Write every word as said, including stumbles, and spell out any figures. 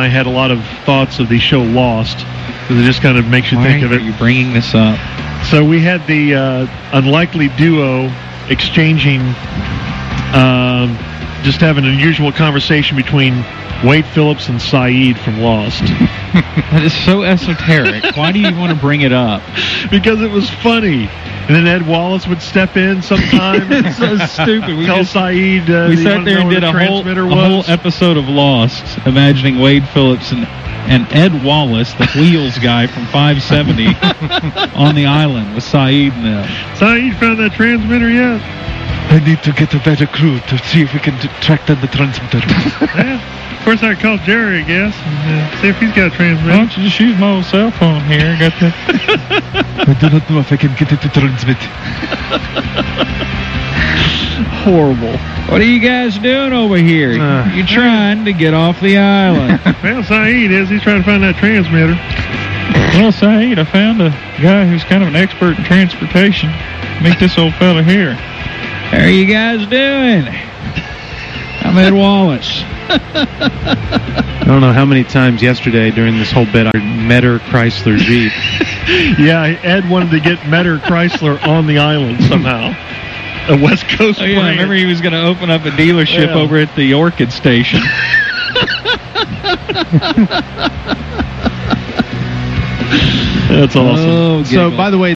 I had a lot of thoughts of the show Lost, because it just kind of makes you Why think of it. are you bringing this up? So we had the uh, unlikely duo exchanging, um, just having an unusual conversation between Wade Phillips and Saeed from Lost. That is so esoteric. Why do you want to bring it up? Because it was funny. And then Ed Wallace would step in sometime. It's so stupid. We tell just, Saeed uh, we he sat wanted there to know and where did the a whole, transmitter a was. whole episode of Lost, imagining Wade Phillips and, and Ed Wallace, the wheels guy from five seventy, on the island with Saeed and them. Saeed found that transmitter yet? I need to get a better crew to see if we can t- track down the transmitter. Yeah. Of course, I call Jerry, I guess, and uh, see if he's got a transmitter. Why don't you just use my old cell phone here? I got that. I do not know if I can get it to transmit. Horrible. What are you guys doing over here? Uh, You're trying to get off the island. Well, Saeed is. He's trying to find that transmitter. Well, Saeed, I found a guy who's kind of an expert in transportation. Meet this old fella here. How are you guys doing? I'm Ed Wallace. I don't know how many times yesterday during this whole bit I heard Metter Chrysler Jeep. Yeah, Ed wanted to get Metter Chrysler on the island somehow. A West Coast Oh, yeah, I brand. remember he was going to open up a dealership Yeah. over at the Orchid Station. That's awesome. Oh, So, by the way,